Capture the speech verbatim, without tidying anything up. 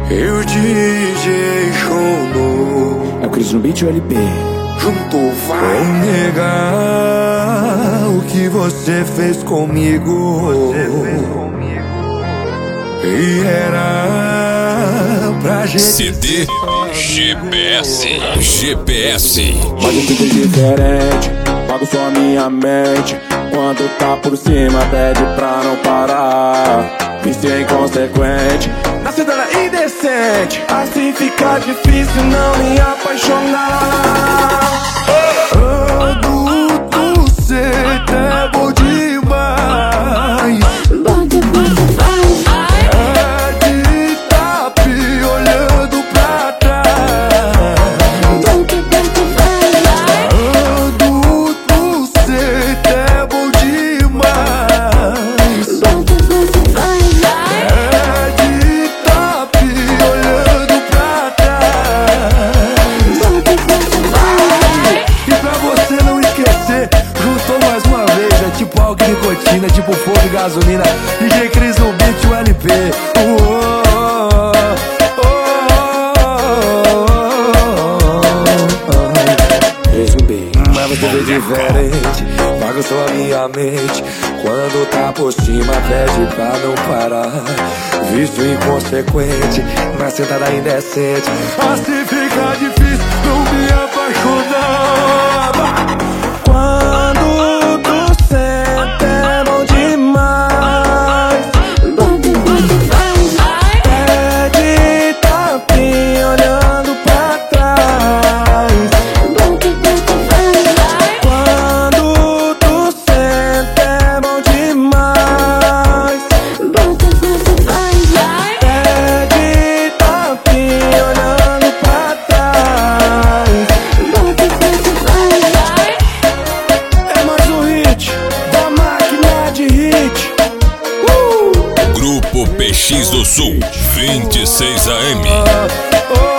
E o D J Show é o Cris no beat e o L P. juntou, vai negar o que você fez comigo. Você fez comigo. E era pra gente. C D G P S. G P S. Mas eu fico diferente, pago só minha mente. Quando tá por cima pede pra não parar. Vício inconsequente, na cidade indecente. Assim fica difícil não me apaixonar. Adulto, cê é bom demais. É de tapi olhando pra trás. Adulto, cê é bom demais. É de tapi olhando pra trás. E pra você não esquecer, juntou mais uma vez. É tipo álcool e nicotina, tipo fogo e gasolina. D J Cris no beat e o L P. Mas você vê diferente, paga só a minha mente. Quando tá por cima pede pra não parar. Vício inconsequente, na sentada indecente. Assim fica difícil não me apaixonar. Quando tu senta é bom demais. Pede tapinha olhando pra trás. Quando tu senta é bom demais. Pede tapinha olhando pra trás. É mais um hit da máquina de hit. Uh! Grupo P X do Sul, vinte e seis A M. Oh, oh.